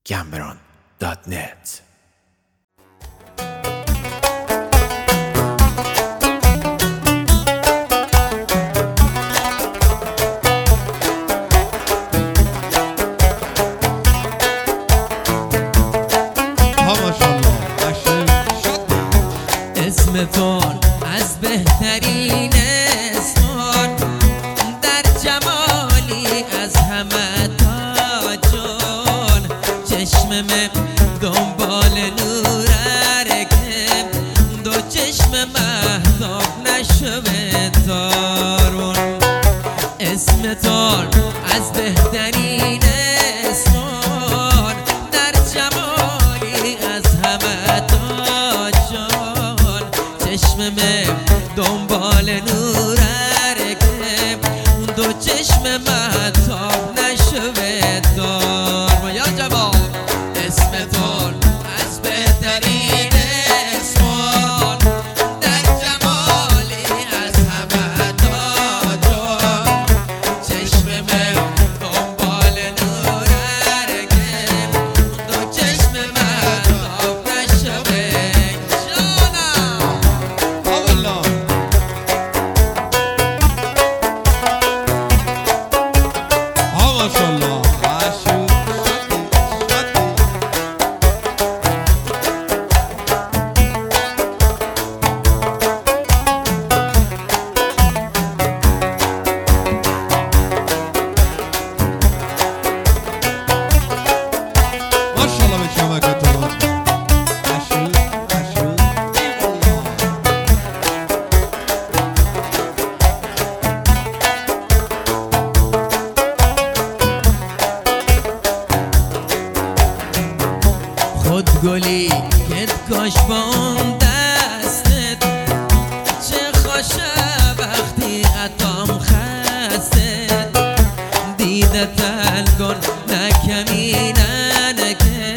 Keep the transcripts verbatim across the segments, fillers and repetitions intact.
گمبران دات نت. اسمتون از بهترین اسمان، در جمالی از همه تاجون. چشمم دنبال نوره که دو چشم مهتاب نشوه دارون. اسمتون از بهترین اسمان، در جمالی از همه تاجون. چشمم دنبال نوره که دو چشم مهتاب نشوه دار. یا جواب اسمتون از بهترین اسمان، در جمالی از همه تاجون. چشمم دنبال نوره که دو چشم مهتاب نشوه. خودگلی کت کاش با اون دستت، چه خوشه وقتی اتام خسته. دیده تلگون نکمینه نکه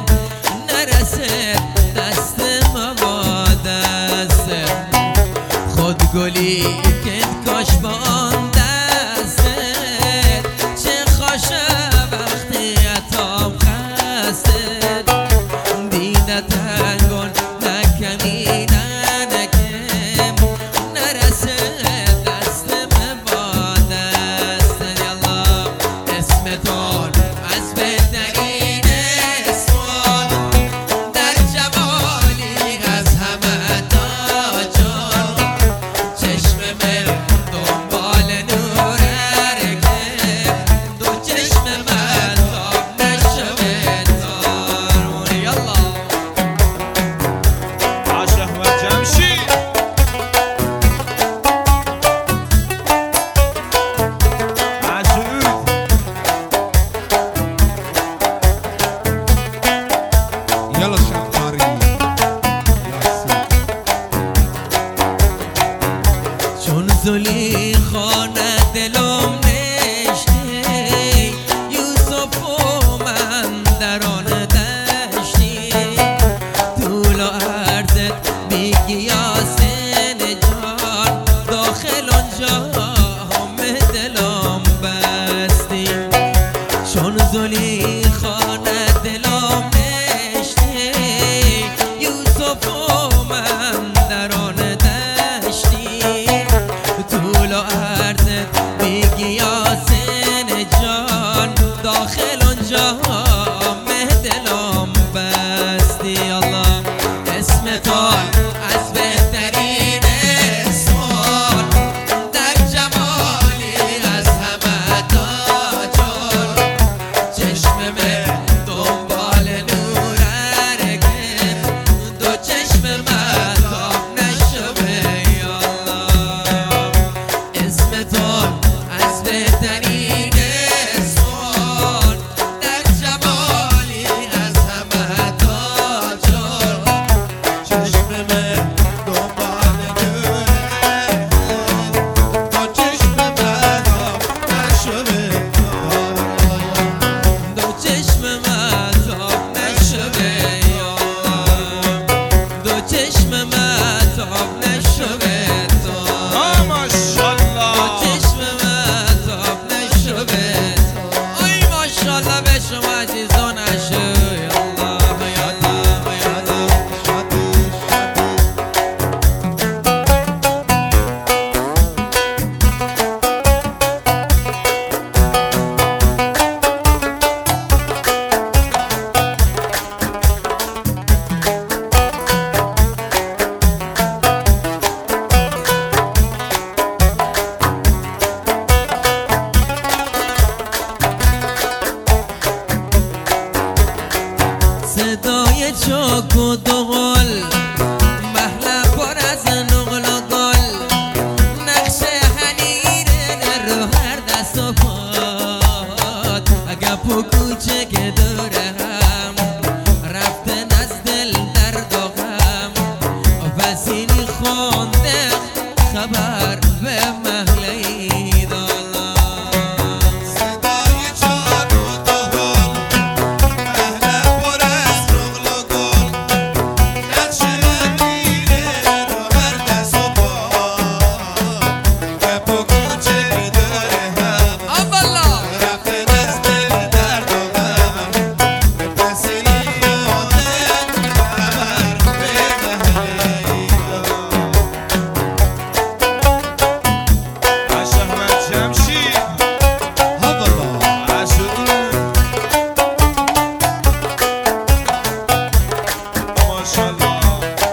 نرسد دست ما با دستت. خودگلی کت کاش با اون دستت، چه خوشه وقتی اتام خسته. تنگون نکمینه نکم نرسه دست با دست. یالله صدای چاک و دوغل محله پر از نقل و گل نقش حنیره رو هر دست و پاد اگه پو کوچک دوره هم رفته نزد دل درد و غم وزینی خونده خبر به محله ای دالا صدای چاک و دوغل محله پر از نقل و گل نقش حنیره رو هر دست و پاد اگه پو کوچک دوره هم اولا رفته نزد دل درد و غم وزینی خونده خبر به محله ای عاش احمد جمشید ها والا عاشقونه ماشاءالله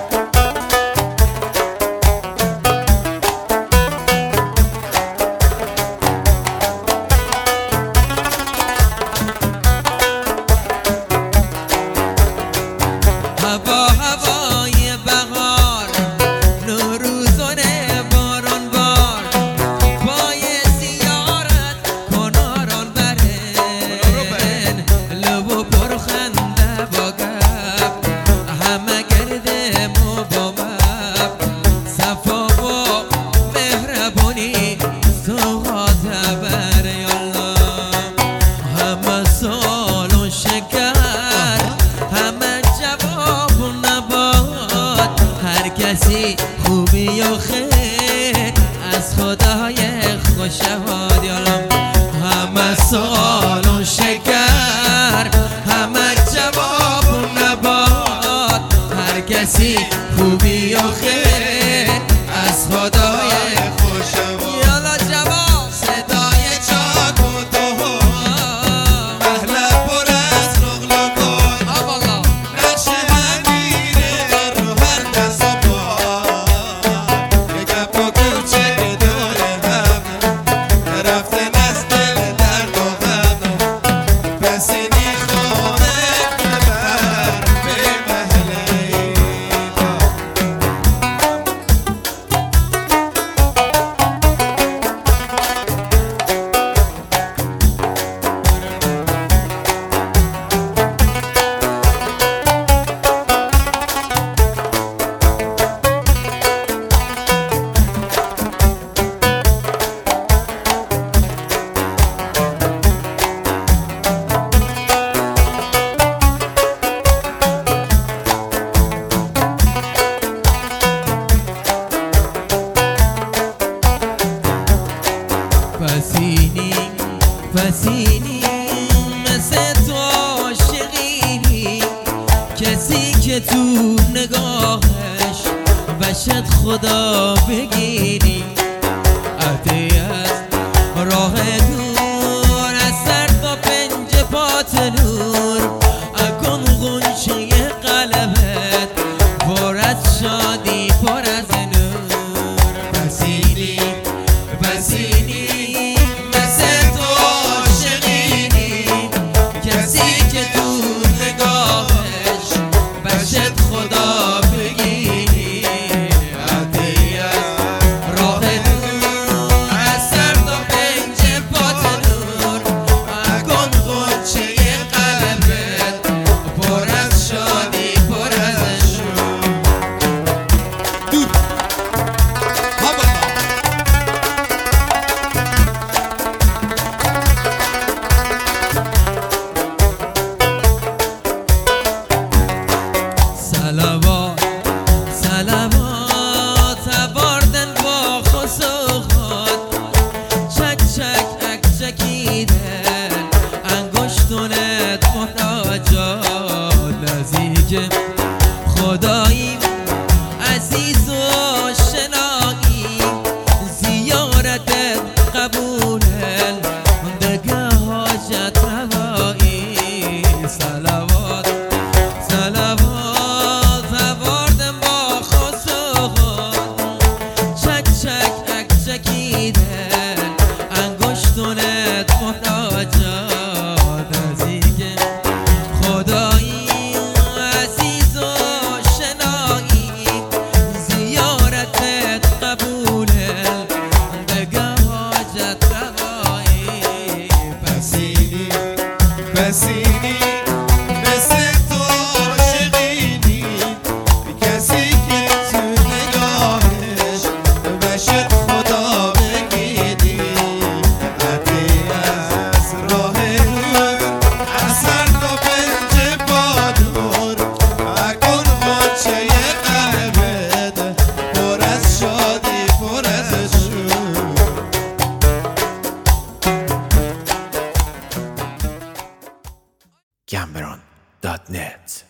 هوا هوای بهار نوروزانه باران بار پای زیارت کناران برن لب و پرخنده با گپ همه گرده مو با مپ صفا و مهربونی سوغات بر یالله همه سال و شکر همه جواب و نبات هر کسی خوبی و خیر از خدای خوشهاد یالم همه سال و شکر همه جواب و نبات هر کسی خوبی و خیر از خدای خوشم یالا جواب صدای چاک و دوغل محله پر از نقل و گل آوالا نقش حنیره رو هر دست و پاد یه گپ و کوچک دوره هم رفته نزد دل درد و غم بسینی خونه خبر به محله ای فسینی فسینی مثل تو عاشقی کسی که تو نگاهش بشد خدا بگیری عهدی از راه دور از سر تا پنج پات نور اکن غنچه قلبت پر از شادی پر از نور فسینی فسینی مثل تو عاشقی کسی که تو نگاهش بشد خدا بگیری عهدی از راه دور از سر تا پنج پات نور اکن غنچه قلبت پر از شادی پر از شور دور ها والا سلوات سلوات آوردن با خسوخات چک چک اک چکیدن انگشتونت محتاجات نزدیک خدایی عزیز و شنایی زیارتت قبولن دگه حاجت روایی سلوات سلوات آوردن با خسوخات چک چک اک چکیدن انگشتونت محتاجات نزدیک خدایی Cameron dot net